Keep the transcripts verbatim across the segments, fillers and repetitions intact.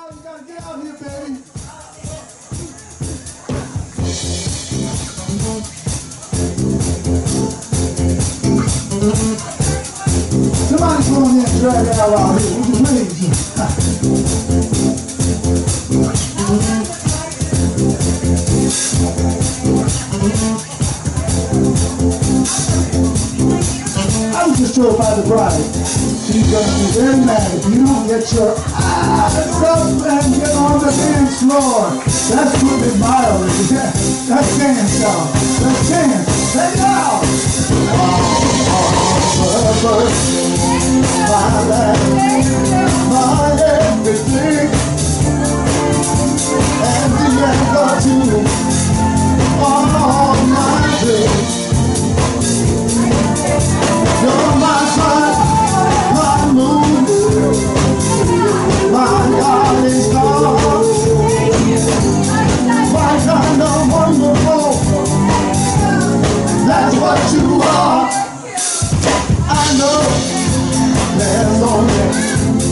You gotta get out here, baby. Somebody come on in and drag it out out here, would you please? I was just told by the bride, she's gonna be very mad if you don't get your ass up and get on the dance floor. That's putting it mildly. That's dance, y'all. That's dance. Take it out. My life, my everything, and the anchor too, all my dreams. You're my sun, my moon, my darling star, my kind of wonderful. That's what you are. I know there's only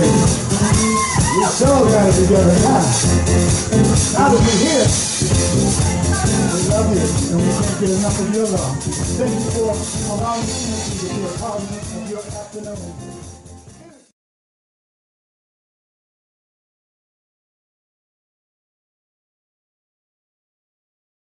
We so got it together now. Now that we're here, we love you, and we can't get enough of your love. Thank you for allowing me to be a part of your afternoon.